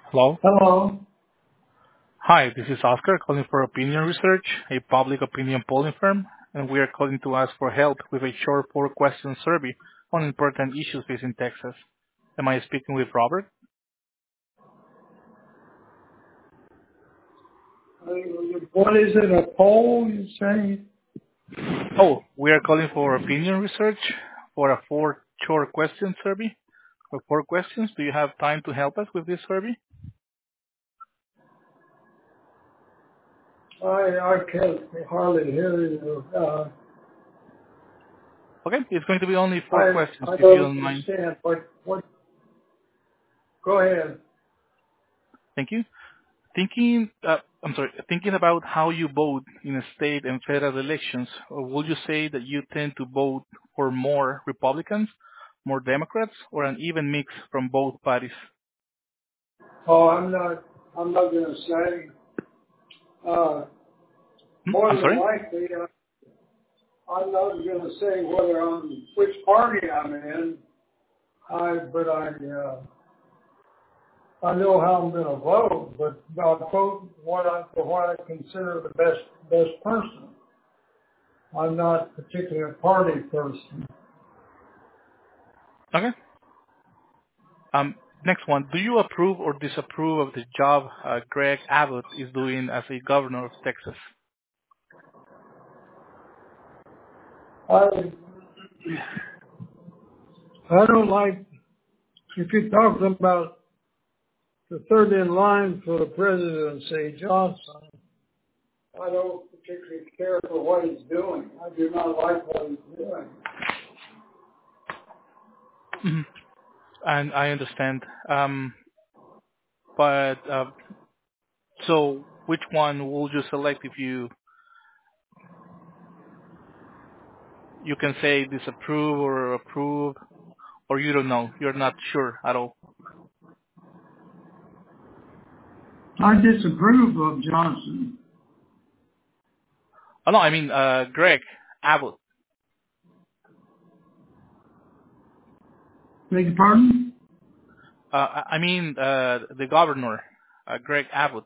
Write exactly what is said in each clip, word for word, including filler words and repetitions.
Hello. Hello. Hi, this is Oscar calling for Opinion Research, a public opinion polling firm, and we are calling to ask for help with a short four-question survey on important issues facing Texas. Am I speaking with Robert? Uh, What is it, a poll, you say? Oh, we are calling for Opinion Research for a four short question survey. For four questions, do you have time to help us with this survey? I I can't hardly hear you. Uh, Okay, it's going to be only four I questions, I if you don't don't mind. understand. What what? Go ahead. Thank you. Thinking, uh, I'm sorry, thinking about how you vote in state and federal elections, uh, would you say that you tend to vote for more Republicans, more Democrats, or an even mix from both parties? Oh, I'm not I'm not going to say. Uh, Hmm? more I'm than sorry? likely, uh, I'm not going to say whether I'm which party I'm in. I but I uh, I know how I'm going to vote, but I'll vote what I for what I consider the best best person. I'm not a particular party person. Okay. Um, next one. Do you approve or disapprove of the job uh, Greg Abbott is doing as a governor of Texas? I I don't like, if you're talking about the third in line for the presidency, Johnson, I don't particularly care for what he's doing. I do not like what he's doing. Mhm. And I understand. Um, but uh, so, which one would you select if you you can say disapprove or approve? Or you don't know? You're not sure at all? I disapprove of Johnson. Oh, no, I mean, uh, Greg Abbott. Beg your pardon? Uh, I I mean, uh, the governor, uh, Greg Abbott.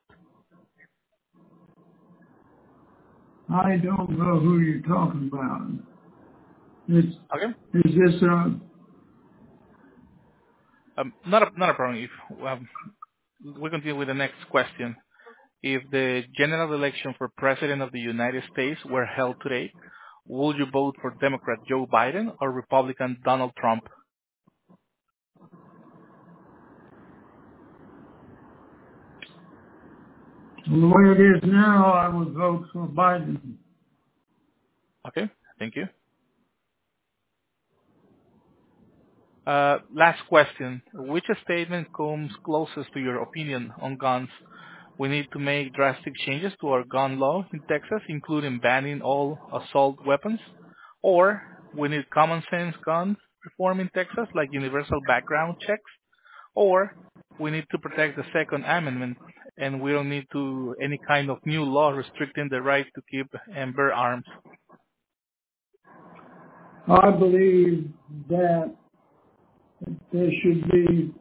I don't know who you're talking about. Is, Okay. is this, uh, Um, not a, not a problem. If um, we continue with the next question. If the general election for president of the United States were held today, would you vote for Democrat Joe Biden or Republican Donald Trump? the way it is now, I would vote for Biden. Okay. Thank you. Uh, last question. Which statement comes closest to your opinion on guns? We need to make drastic changes to our gun law in Texas, including banning all assault weapons. Or we need common sense gun reform in Texas, like universal background checks. Or we need to protect the Second Amendment, and we don't need to any kind of new law restricting the right to keep and bear arms. I believe that there should be,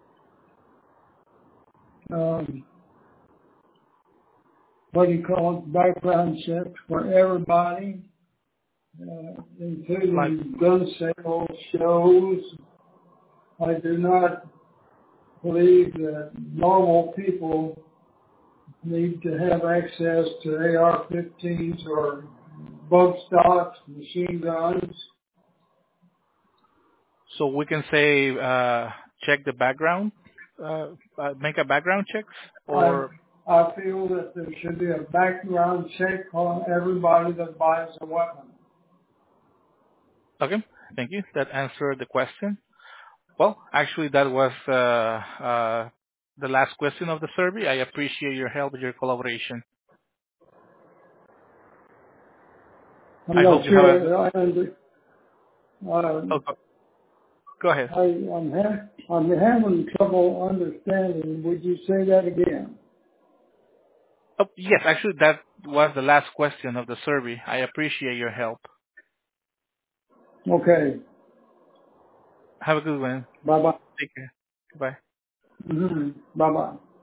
um, what do you call it, background checks for everybody, uh, Like, including gun sales shows. I do not believe that normal people need to have access to A R fifteens or bug stocks, machine guns. so we can say uh, check the background, uh, uh, make a background checks, I or I feel that there should be a background check on everybody that buys a weapon. okay. Thank you. That answered the question. Well, actually, that was uh, uh, the last question of the survey. I appreciate your help and your collaboration. I'm I not hope you have a good. sure. I, under, uh, Oh, go go ahead. I, I'm, ha- I'm having trouble understanding. Would you say that again? Oh, yes, actually, that was the last question of the survey. I appreciate your help. Okay. Have a good one. Bye bye. Take care. Goodbye. Mm-hmm. Bye bye.